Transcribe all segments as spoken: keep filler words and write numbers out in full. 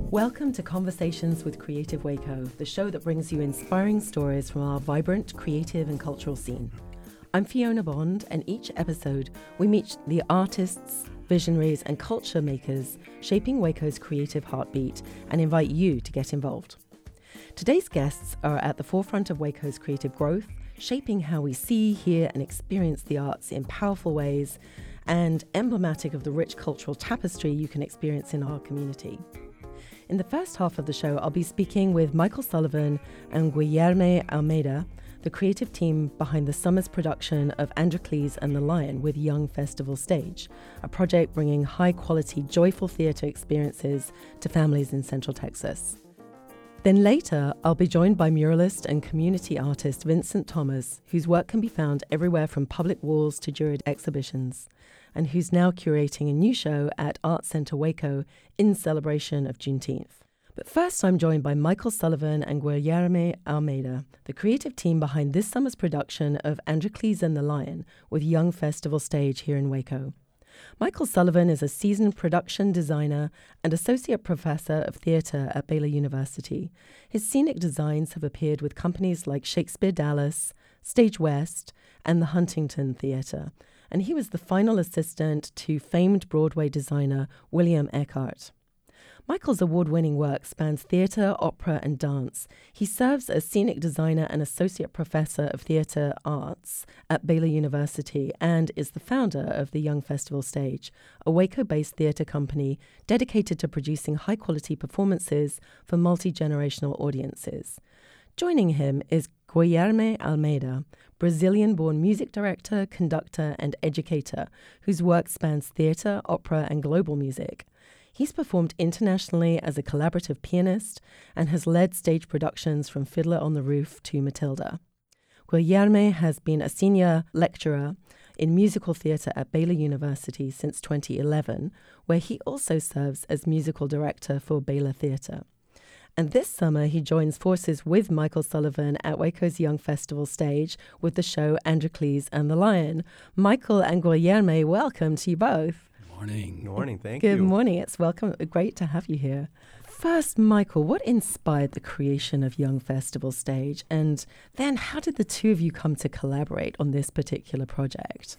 Welcome to Conversations with Creative Waco, the show that brings you inspiring stories from our vibrant, creative and cultural scene. I'm Fiona Bond, and each episode we meet the artists, visionaries and culture makers shaping Waco's creative heartbeat and invite you to get involved. Today's guests are at the forefront of Waco's creative growth, shaping how we see, hear and experience the arts in powerful ways, and emblematic of the rich cultural tapestry you can experience in our community. In the first half of the show, I'll be speaking with Michael Sullivan and Guilherme Almeida, the creative team behind the summer's production of Androcles and the Lion with Young Festival Stage, a project bringing high-quality, joyful theatre experiences to families in Central Texas. Then later, I'll be joined by muralist and community artist Vincent Thomas, whose work can be found everywhere from public walls to juried exhibitions, and who's now curating a new show at Art Center Waco in celebration of Juneteenth. But first, I'm joined by Michael Sullivan and Guilherme Almeida, the creative team behind this summer's production of Androcles and the Lion with Young Festival Stage here in Waco. Michael Sullivan is a seasoned production designer and associate professor of theatre at Baylor University. His scenic designs have appeared with companies like Shakespeare Dallas, Stage West, and the Huntington Theatre, and he was the final assistant to famed Broadway designer William Eckhart. Michael's award-winning work spans theatre, opera, and dance. He serves as scenic designer and associate professor of theatre arts at Baylor University and is the founder of the Young Festival Stage, a Waco-based theatre company dedicated to producing high-quality performances for multi-generational audiences. Joining him is Guilherme Almeida, Brazilian-born music director, conductor, and educator, whose work spans theatre, opera, and global music. He's performed internationally as a collaborative pianist and has led stage productions from Fiddler on the Roof to Matilda. Guilherme has been a senior lecturer in musical theatre at Baylor University since twenty eleven, where he also serves as musical director for Baylor Theatre. And this summer, he joins forces with Michael Sullivan at Waco's Young Festival Stage with the show Androcles and the Lion. Michael and Guilherme, welcome to you both. Morning. Good morning. Thank Good you. Good morning. It's welcome. Great to have you here. First, Michael, what inspired the creation of Young Festival Stage? And then how did the two of you come to collaborate on this particular project?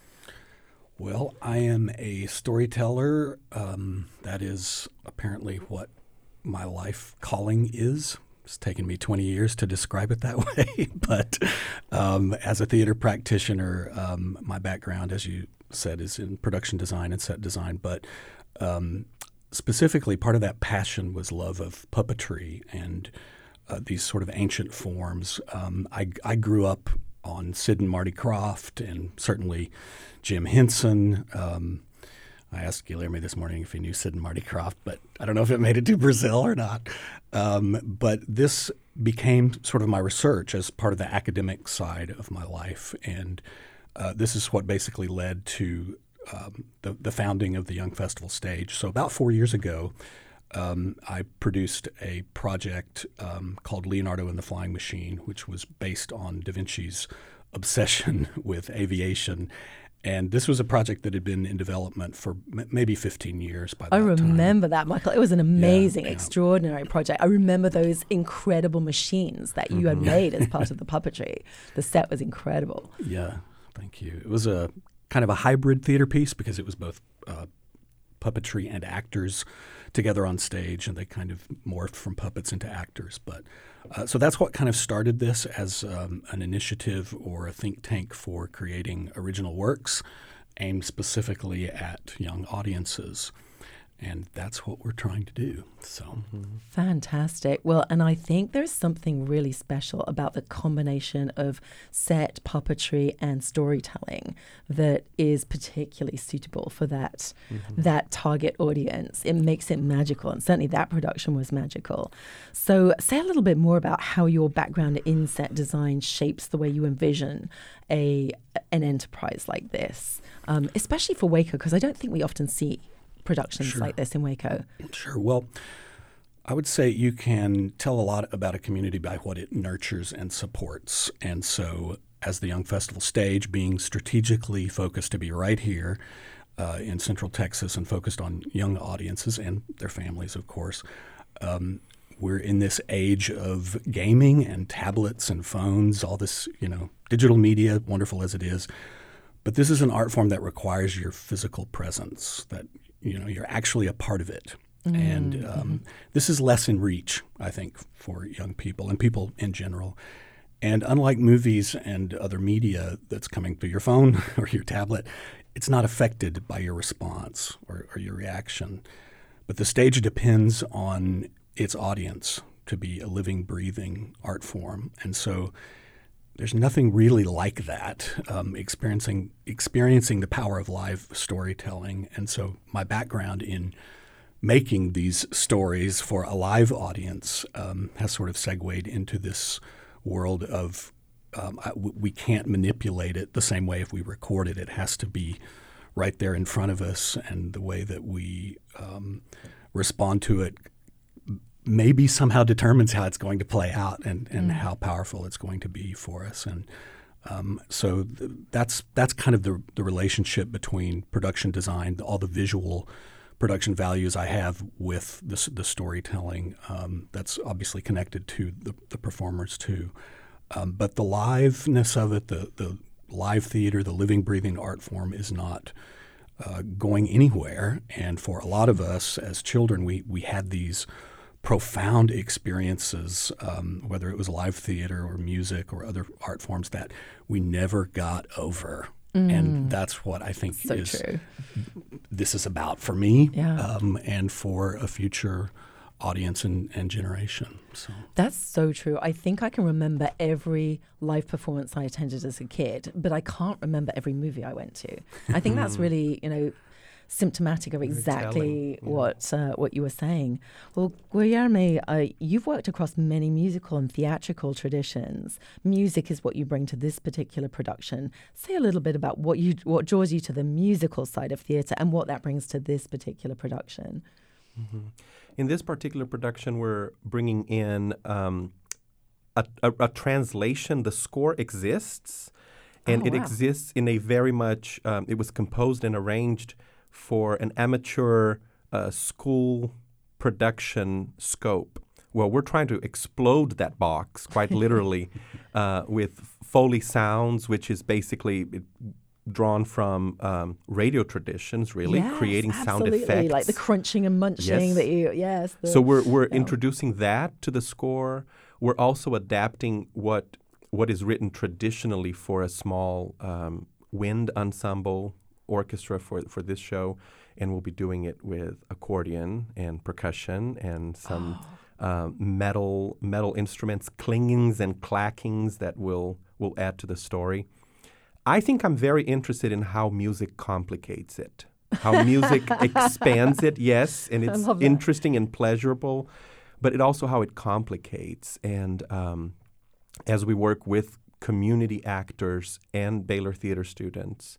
Well, I am a storyteller. Um, that is apparently what my life calling is. It's taken me twenty years to describe it that way. But um, as a theater practitioner, um, my background, as you said, is in production design and set design, but um, specifically part of that passion was love of puppetry and uh, these sort of ancient forms. Um, I, I grew up on Sid and Marty Krofft and certainly Jim Henson. Um, I asked Guilherme this morning if he knew Sid and Marty Krofft, but I don't know if it made it to Brazil or not. Um, but this became sort of my research as part of the academic side of my life, and Uh, this is what basically led to um, the, the founding of the Young Festival Stage. So about four years ago, um, I produced a project um, called Leonardo and the Flying Machine, which was based on Da Vinci's obsession with aviation. And this was a project that had been in development for m- maybe fifteen years by that I time. remember that, Michael. It was an amazing, Yeah, yeah. extraordinary project. I remember those incredible machines that you Mm-hmm. had made as part of the puppetry. The set was incredible. Yeah. Thank you. It was a kind of a hybrid theater piece because it was both uh, puppetry and actors together on stage, and they kind of morphed from puppets into actors. But uh, so that's what kind of started this as um, an initiative or a think tank for creating original works aimed specifically at young audiences. And that's what we're trying to do. So mm-hmm. Fantastic. Well, and I think there's something really special about the combination of set, puppetry, and storytelling that is particularly suitable for that mm-hmm. that target audience. It makes it magical, and certainly that production was magical. So say a little bit more about how your background in set design shapes the way you envision a an enterprise like this, um, especially for Waco, because I don't think we often see productions Sure. like this in Waco. Sure. Well, I would say you can tell a lot about a community by what it nurtures and supports. And so as the Young Festival Stage, being strategically focused to be right here uh, in Central Texas and focused on young audiences and their families, of course, Um, we're in this age of gaming and tablets and phones, all this, you know, digital media, wonderful as it is. But this is an art form that requires your physical presence, that, you know, you're actually a part of it. Mm-hmm. And um, mm-hmm. this is less in reach, I think, for young people and people in general. And unlike movies and other media that's coming through your phone or your tablet, it's not affected by your response or, or your reaction. But the stage depends on its audience to be a living, breathing art form. And so there's nothing really like that, um, experiencing experiencing the power of live storytelling. And so my background in making these stories for a live audience um, has sort of segued into this world of um, I, we can't manipulate it the same way if we record it. It has to be right there in front of us, and the way that we um, respond to it maybe somehow determines how it's going to play out and, and mm. how powerful it's going to be for us. And um, so th- that's that's kind of the, the relationship between production design, all the visual production values I have with the, the storytelling. Um, that's obviously connected to the, the performers too. Um, but the liveness of it, the, the live theater, the living, breathing art form is not uh, going anywhere. And for a lot of us as children, we we had these profound experiences, um, whether it was live theater or music or other art forms, that we never got over. Mm. And that's what I think so is true. This is about for me, yeah. um, and for a future audience and, and generation. So that's so true. I think I can remember every live performance I attended as a kid, but I can't remember every movie I went to. I think that's really, you know, symptomatic of exactly yeah. what uh, what you were saying. Well, Guilherme, uh, you've worked across many musical and theatrical traditions. Music is what you bring to this particular production. Say a little bit about what you what draws you to the musical side of theatre and what that brings to this particular production. Mm-hmm. In this particular production, we're bringing in um, a, a, a translation. The score exists, and oh, it wow. exists in a very much, um, it was composed and arranged for an amateur uh, school production scope. Well, we're trying to explode that box, quite literally, uh, with Foley sounds, which is basically it, drawn from um, radio traditions, really, yes, creating absolutely. sound effects. Like the crunching and munching yes. that you, yes. The, so we're we're no. introducing that to the score. We're also adapting what what is written traditionally for a small um, wind ensemble orchestra for for this show, and we'll be doing it with accordion and percussion and some oh. uh, metal metal instruments, clingings and clackings that will will add to the story. I think I'm very interested in how music complicates it, how music expands it, yes, and it's interesting and pleasurable, but it also how it complicates. And um, as we work with community actors and Baylor Theater students,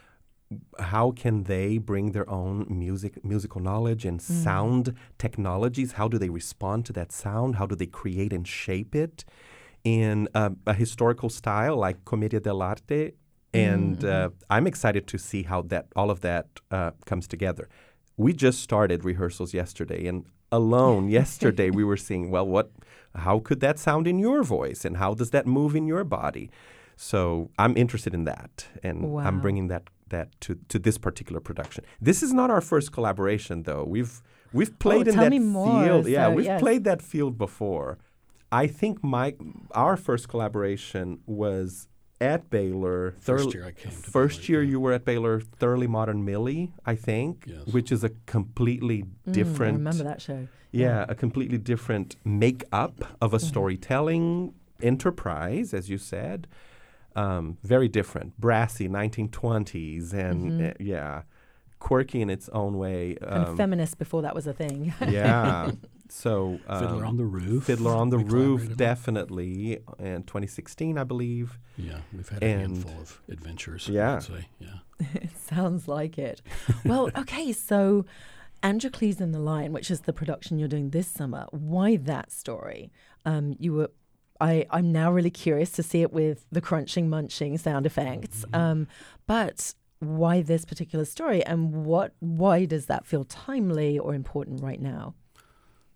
how can they bring their own music, musical knowledge and mm. sound technologies? How do they respond to that sound? How do they create and shape it in uh, a historical style like Commedia dell'arte? And mm-hmm. uh, I'm excited to see how that all of that uh, comes together. We just started rehearsals yesterday, and alone yesterday we were seeing, well, what, how could that sound in your voice, and how does that move in your body? So I'm interested in that, and wow. I'm bringing that that to, to this particular production. This is not our first collaboration, though. We've we've played oh, in tell that me more, field. Yeah, so, we've yes. played that field before. I think my our first collaboration was at Baylor. First Thor- year I came to First Baylor, year yeah. you were at Baylor, Thoroughly Modern Millie, I think, yes. which is a completely mm, different... I remember that show. Yeah, yeah. a completely different make-up of a mm-hmm. storytelling enterprise, as you said. Um, very different. Brassy, nineteen twenties, and mm-hmm. uh, yeah, quirky in its own way. Um, and feminist before that was a thing. yeah. So um, Fiddler on the Roof. Fiddler on the we Roof, definitely, in twenty sixteen, I believe. Yeah, we've had and a handful of adventures. Yeah. I would say. Yeah. It sounds like it. Well, okay, so Androcles and the Lion, which is the production you're doing this summer, why that story? Um, you were, I, I'm now really curious to see it with the crunching, munching sound effects. Mm-hmm. Um, but why this particular story, and what? Why does that feel timely or important right now?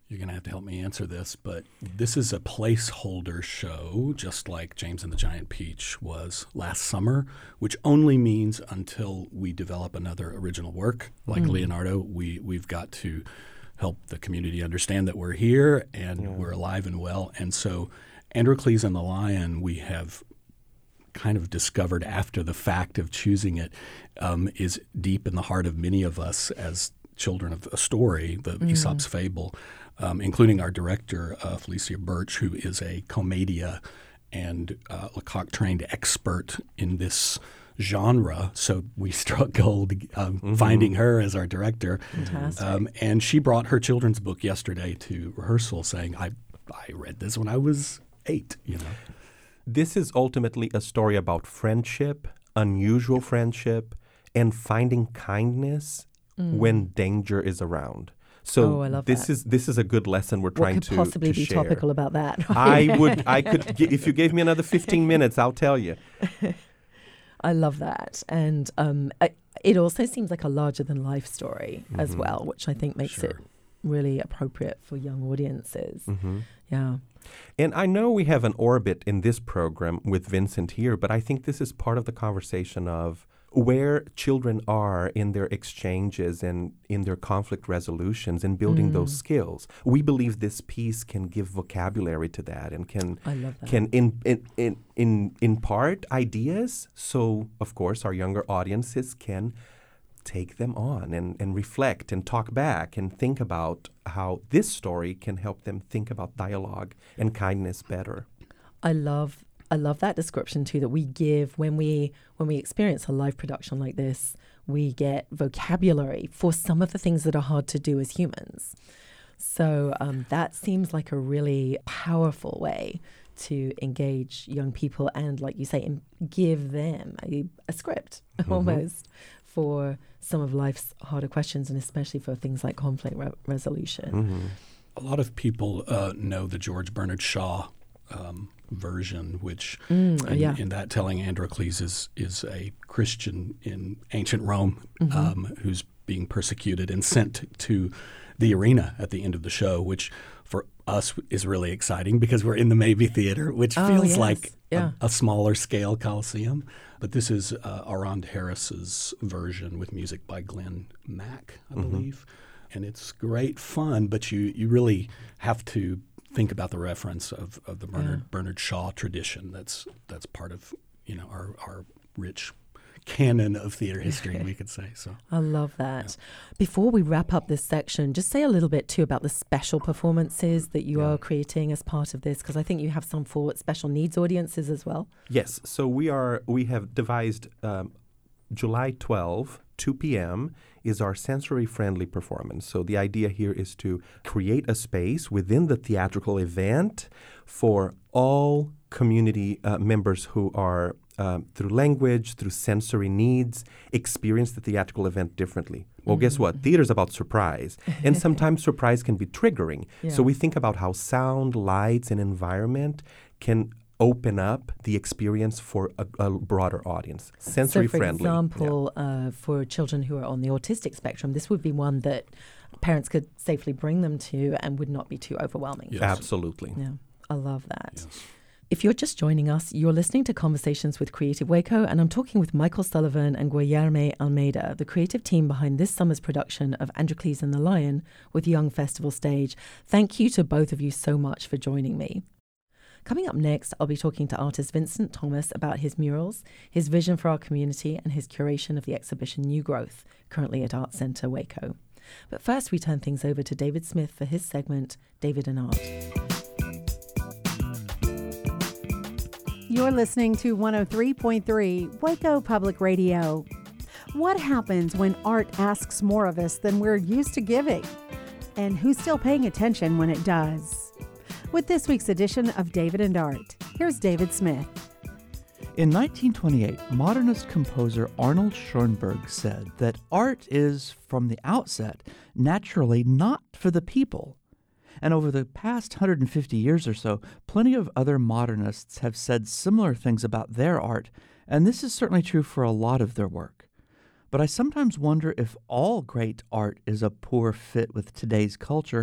You're going to have to help me answer this, but this is a placeholder show, just like James and the Giant Peach was last summer, which only means until we develop another original work like mm. Leonardo, we, we've got to help the community understand that we're here and yeah. we're alive and well. And so Androcles and the Lion, we have kind of discovered after the fact of choosing it, um, is deep in the heart of many of us as children of a story, the mm. Aesop's Fable, um, including our director, uh, Felicia Birch, who is a commedia and uh, Lecoq-trained expert in this genre. So we struggled um, mm-hmm. finding her as our director. Fantastic. Um, and she brought her children's book yesterday to rehearsal saying, I, I read this when I was eight, you know. This is ultimately a story about friendship, unusual friendship, and finding kindness mm. when danger is around. So oh, I love this that. is this is a good lesson we're trying what to could possibly to be share. Topical about that? I would, I could, g- if you gave me another fifteen minutes, I'll tell you. I love that, and um, I, it also seems like a larger than life story mm-hmm. as well, which I think makes sure. it really appropriate for young audiences. Mm-hmm. Yeah. And I know we have an orbit in this program with Vincent here, but I think this is part of the conversation of where children are in their exchanges and in their conflict resolutions and building mm. those skills. We believe this piece can give vocabulary to that and can I love that. can in, in, in, in impart ideas. So, of course, our younger audiences can take them on and, and reflect and talk back and think about how this story can help them think about dialogue and kindness better. I love I love that description too, that we give when we when we experience a live production like this, we get vocabulary for some of the things that are hard to do as humans. So um, that seems like a really powerful way to engage young people and, like you say, im- give them a, a script mm-hmm. almost for some of life's harder questions, and especially for things like conflict re- resolution. Mm-hmm. A lot of people uh, know the George Bernard Shaw um, version, which mm, in, yeah. in that telling, Androcles is, is a Christian in ancient Rome mm-hmm. um, who's being persecuted and sent to the arena at the end of the show, which for us is really exciting because we're in the Mabee Theater, which oh, feels yes. like yeah. a, a smaller scale Coliseum. But this is uh, Arand Harris's version with music by Glenn Mack, I mm-hmm. believe. And it's great fun, but you, you really have to think about the reference of, of the Bernard, yeah. Bernard Shaw tradition. That's that's part of, you know, our, our rich canon of theater history, we could say. So I love that. Yeah. Before we wrap up this section, just say a little bit too about the special performances that you yeah. are creating as part of this, because I think you have some for special needs audiences as well. Yes. So we are we have devised um, July twelfth, two p.m. is our sensory-friendly performance. So the idea here is to create a space within the theatrical event for all community uh, members who are Um, through language, through sensory needs, experience the theatrical event differently. Well, mm-hmm. guess what? Theater's about surprise. And sometimes surprise can be triggering. Yeah. So we think about how sound, lights, and environment can open up the experience for a, a broader audience. Sensory so for friendly. example, yeah. uh, for children who are on the autistic spectrum, this would be one that parents could safely bring them to and would not be too overwhelming. Yes. Absolutely. Yeah, I love that. Yes. If you're just joining us, you're listening to Conversations with Creative Waco, and I'm talking with Michael Sullivan and Guilherme Almeida, the creative team behind this summer's production of Androcles and the Lion with Young Festival Stage. Thank you to both of you so much for joining me. Coming up next, I'll be talking to artist Vincent Thomas about his murals, his vision for our community, and his curation of the exhibition New Growth, currently at Art Centre Waco. But first, we turn things over to David Smith for his segment, David and Art. You're listening to one oh three point three Waco Public Radio. What happens when art asks more of us than we're used to giving? And who's still paying attention when it does? With this week's edition of David and Art, here's David Smith. In nineteen twenty-eight, modernist composer Arnold Schoenberg said that art is, from the outset, naturally not for the people. And over the past one hundred fifty years or so, plenty of other modernists have said similar things about their art, and this is certainly true for a lot of their work. But I sometimes wonder if all great art is a poor fit with today's culture,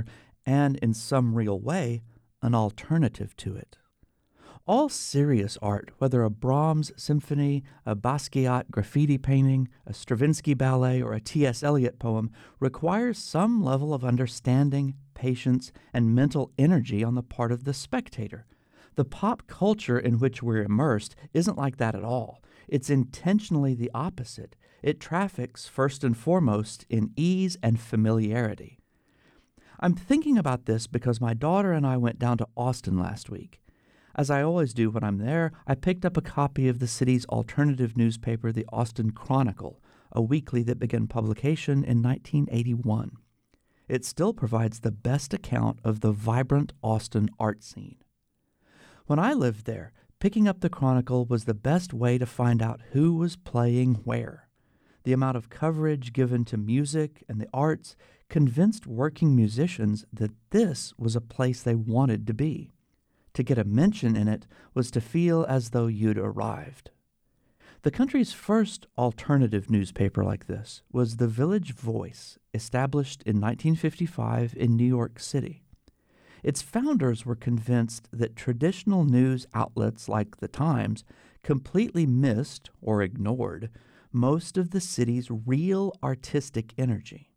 and in some real way, an alternative to it. All serious art, whether a Brahms symphony, a Basquiat graffiti painting, a Stravinsky ballet, or a T S Eliot poem, requires some level of understanding, patience, and mental energy on the part of the spectator. The pop culture in which we're immersed isn't like that at all. It's intentionally the opposite. It traffics, first and foremost, in ease and familiarity. I'm thinking about this because my daughter and I went down to Austin last week. As I always do when I'm there, I picked up a copy of the city's alternative newspaper, the Austin Chronicle, a weekly that began publication in nineteen eighty-one. It still provides the best account of the vibrant Austin art scene. When I lived there, picking up the Chronicle was the best way to find out who was playing where. The amount of coverage given to music and the arts convinced working musicians that this was a place they wanted to be. To get a mention in it was to feel as though you'd arrived. The country's first alternative newspaper like this was the Village Voice, established in nineteen fifty-five in New York City. Its founders were convinced that traditional news outlets like The Times completely missed or ignored most of the city's real artistic energy.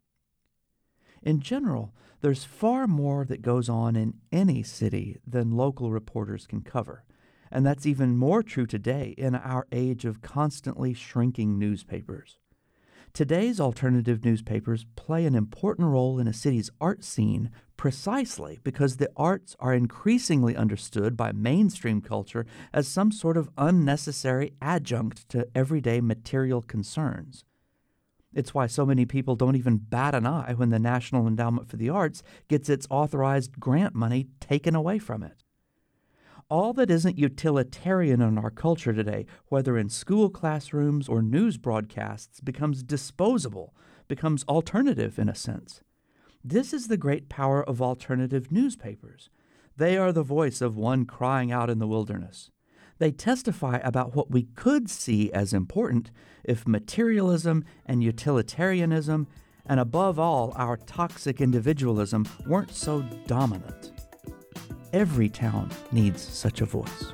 In general, there's far more that goes on in any city than local reporters can cover, and that's even more true today in our age of constantly shrinking newspapers. Today's alternative newspapers play an important role in a city's art scene precisely because the arts are increasingly understood by mainstream culture as some sort of unnecessary adjunct to everyday material concerns. It's why so many people don't even bat an eye when the National Endowment for the Arts gets its authorized grant money taken away from it. All that isn't utilitarian in our culture today, whether in school classrooms or news broadcasts, becomes disposable, becomes alternative in a sense. This is the great power of alternative newspapers. They are the voice of one crying out in the wilderness. They testify about what we could see as important if materialism and utilitarianism, and above all, our toxic individualism, weren't so dominant. Every town needs such a voice.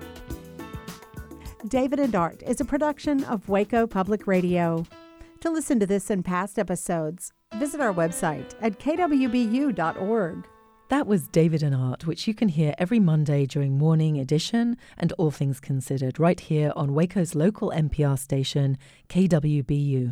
David and Art is a production of Waco Public Radio. To listen to this and past episodes, visit our website at k w b u dot org. That was David and Art, which you can hear every Monday during Morning Edition and All Things Considered, right here on Waco's local N P R station, K W B U.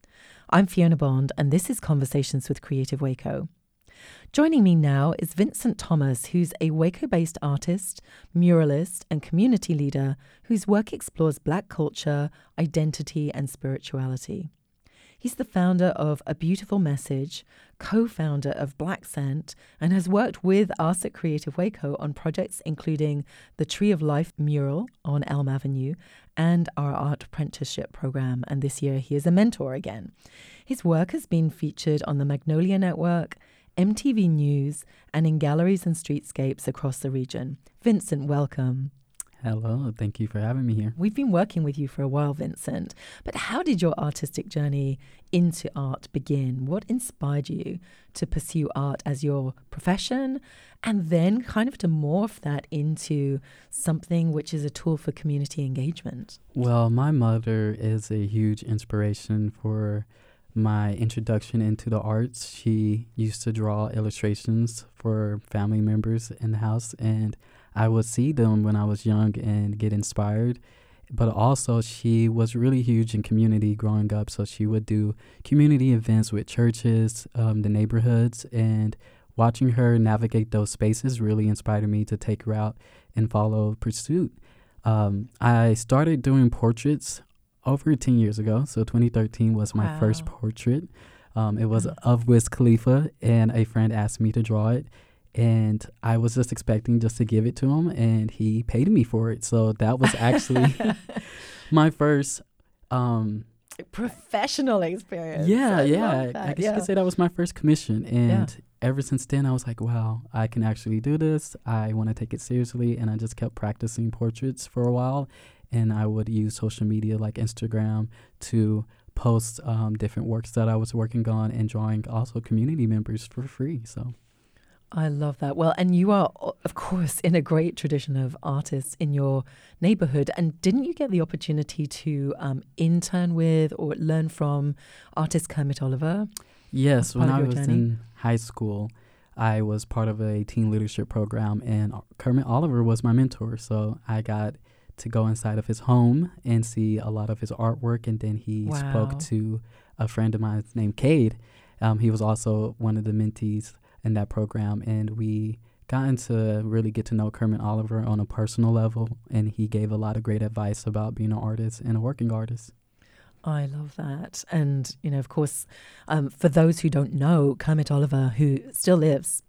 I'm Fiona Bond, and this is Conversations with Creative Waco. Joining me now is Vincent Thomas, who's a Waco-based artist, muralist, and community leader whose work explores Black culture, identity, and spirituality. He's the founder of A Beautiful Message, co-founder of Black Scent, and has worked with us at Creative Waco on projects including the Tree of Life mural on Elm Avenue and our art apprenticeship program, and this year he is a mentor again. His work has been featured on the Magnolia Network, M T V News, and in galleries and streetscapes across the region. Vincent, welcome. Hello, thank you for having me here. We've been working with you for a while, Vincent, but how did your artistic journey into art begin? What inspired you to pursue art as your profession and then kind of to morph that into something which is a tool for community engagement? Well, my mother is a huge inspiration for my introduction into the arts. She used to draw illustrations for family members in the house, and I would see them when I was young and get inspired. But also she was really huge in community growing up, so she would do community events with churches, um, the neighborhoods, and watching her navigate those spaces really inspired me to take her out and follow pursuit. Um, I started doing portraits over ten years ago, so twenty thirteen was my Wow. first portrait. Um, it was Wow. of Wiz Khalifa, and a friend asked me to draw it. And I was just expecting just to give it to him, and he paid me for it. So that was actually my first. Um, Professional experience. yeah, I yeah. love I that, guess yeah. you could say that was my first commission. And Yeah. ever since then, I was like, wow, I can actually do this. I want to take it seriously. And I just kept practicing portraits for a while. And I would use social media like Instagram to post um, different works that I was working on and drawing also community members for free. So. I love that. Well, and you are, of course, in a great tradition of artists in your neighborhood. And didn't you get the opportunity to um, intern with or learn from artist Kermit Oliver? Yes, when I was journey? in high school, I was part of a teen leadership program, and Kermit Oliver was my mentor. So I got to go inside of his home and see a lot of his artwork. And then he Wow. spoke to a friend of mine named Cade. Um, he was also one of the mentees in that program, and we gotten to really get to know Kermit Oliver on a personal level, and he gave a lot of great advice about being an artist and a working artist. I love that. And, you know, of course, um, for those who don't know, Kermit Oliver, who still lives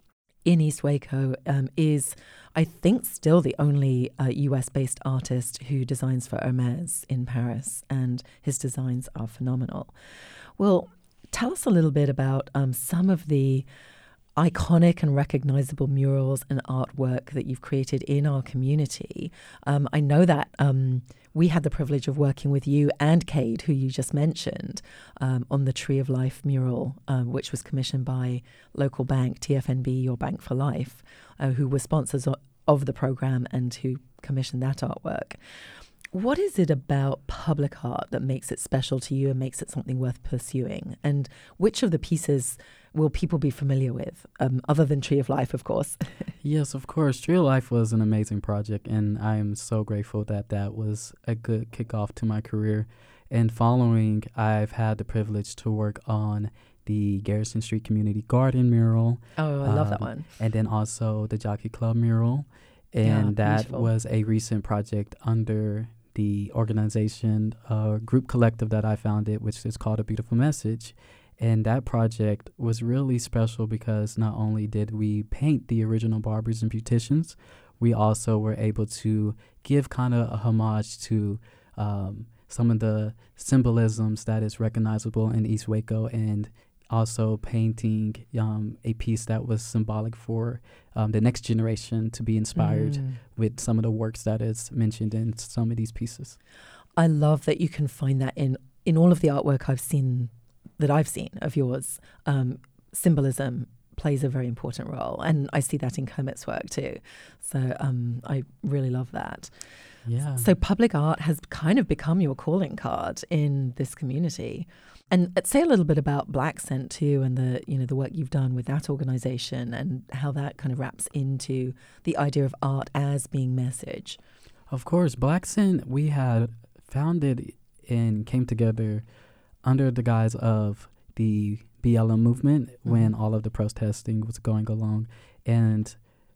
in East Waco, um, is, I think, still the only uh, U S-based artist who designs for Hermes in Paris, and his designs are phenomenal. Well, tell us a little bit about um, some of the iconic and recognizable murals and artwork that you've created in our community. Um, I know that um, we had the privilege of working with you and Cade, who you just mentioned, um, on the Tree of Life mural, um, which was commissioned by local bank, T F N B, Your Bank for Life, uh, who were sponsors o- of the program and who commissioned that artwork. What is it about public art that makes it special to you and makes it something worth pursuing? And which of the pieces will people be familiar with, um, other than Tree of Life, of course? Yes, of course. Tree of Life was an amazing project, and I am so grateful that that was a good kickoff to my career. And following, I've had the privilege to work on the Garrison Street Community Garden mural. Oh, I love um, that one. And then also the Jockey Club mural. And Yeah, that beautiful. was a recent project under the organization, uh, group collective that I founded, which is called A Beautiful Message. And that project was really special because not only did we paint the original Barbers and Beauticians, we also were able to give kind of a homage to um, some of the symbolisms that is recognizable in East Waco, and also painting um, a piece that was symbolic for um, the next generation to be inspired Mm. with some of the works that is mentioned in some of these pieces. I love that you can find that in, in all of the artwork I've seen, that I've seen of yours. Um, symbolism plays a very important role, and I see that in Kermit's work too. So um, I really love that. Yeah. So public art has kind of become your calling card in this community. And uh, say a little bit about Black Scent too, and the you know the work you've done with that organization, and how that kind of wraps into the idea of art as being message. Of course, Black Scent, we had founded and came together under the guise of the B L M movement mm-hmm. when all of the protesting was going along. And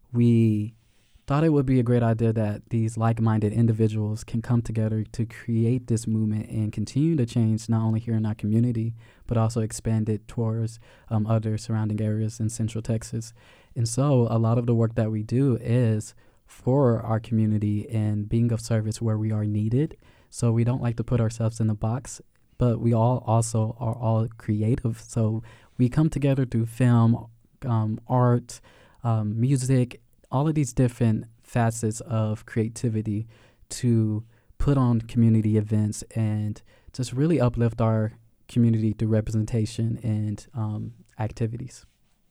we thought it would be a great idea that these like-minded individuals can come together to create this movement and continue to change not only here in our community, but also expand it towards um, other surrounding areas in Central Texas. And so a lot of the work that we do is for our community and being of service where we are needed. So we don't like to put ourselves in a box, but we all also are all creative. So we come together through film, um, art, um, music, all of these different facets of creativity to put on community events and just really uplift our community through representation and um, activities.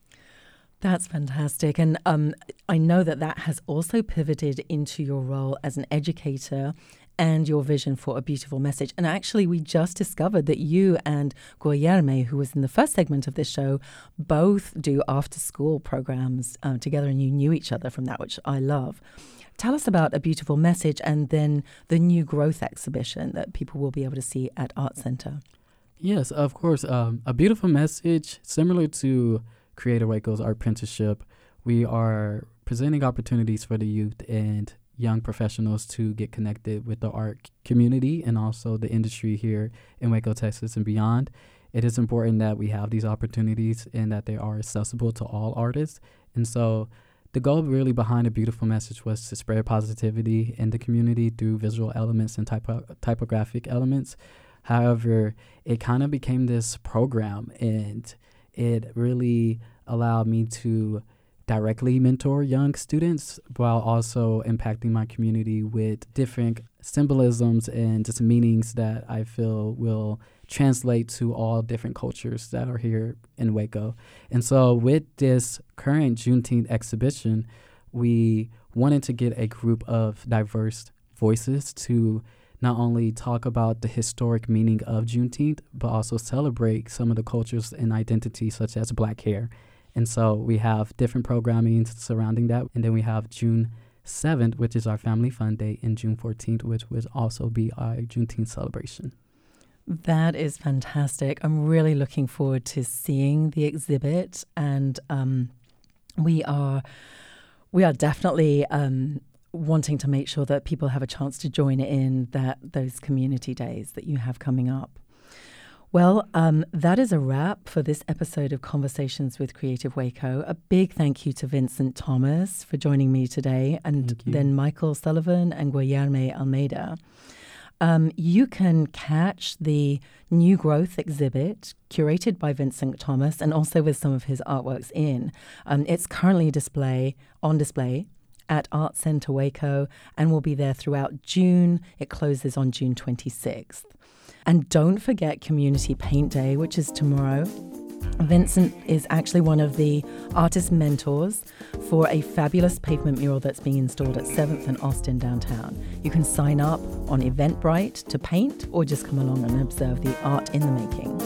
That's fantastic. And um, I know that that has also pivoted into your role as an educator and your vision for A Beautiful Message. And actually, we just discovered that you and Guilherme, who was in the first segment of this show, both do after-school programs um, together, and you knew each other from that, which I love. Tell us about A Beautiful Message and then the new growth exhibition that people will be able to see at Art Center. Yes, of course. Um, A Beautiful Message, similar to Creative Waco's Art Apprenticeship, we are presenting opportunities for the youth and young professionals to get connected with the art community and also the industry here in Waco, Texas and beyond. It is important that we have these opportunities and that they are accessible to all artists. And so the goal really behind A Beautiful Message was to spread positivity in the community through visual elements and typo- typographic elements. However, it kind of became this program, and it really allowed me to directly mentor young students while also impacting my community with different symbolisms and just meanings that I feel will translate to all different cultures that are here in Waco. And so with this current Juneteenth exhibition, we wanted to get a group of diverse voices to not only talk about the historic meaning of Juneteenth, but also celebrate some of the cultures and identities such as Black hair. And so we have different programming surrounding that. And then we have June seventh, which is our Family Fun Day, and June fourteenth, which would also be our Juneteenth celebration. That is fantastic. I'm really looking forward to seeing the exhibit, and um, we are we are definitely um, wanting to make sure that people have a chance to join in that those community days that you have coming up. Well, um, that is a wrap for this episode of Conversations with Creative Waco. A big thank you to Vincent Thomas for joining me today, and then Michael Sullivan and Guillermo Almeida. Um, you can catch the New Growth exhibit curated by Vincent Thomas and also with some of his artworks in. Um, it's currently display on display at Art Center Waco and will be there throughout June. It closes on June twenty-sixth. And don't forget Community Paint Day, which is tomorrow. Vincent is actually one of the artist mentors for a fabulous pavement mural that's being installed at seventh and Austin downtown. You can sign up on Eventbrite to paint or just come along and observe the art in the making.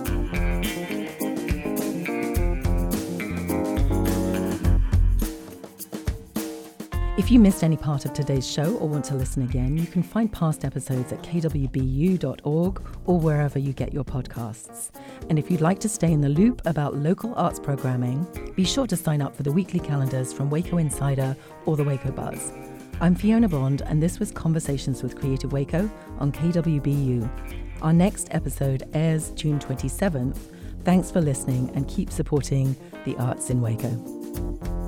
If you missed any part of today's show or want to listen again, you can find past episodes at k w b u dot org or wherever you get your podcasts. And if you'd like to stay in the loop about local arts programming, be sure to sign up for the weekly calendars from Waco Insider or the Waco Buzz. I'm Fiona Bond, and this was Conversations with Creative Waco on K W B U. Our next episode airs June twenty-seventh. Thanks for listening, and keep supporting the arts in Waco.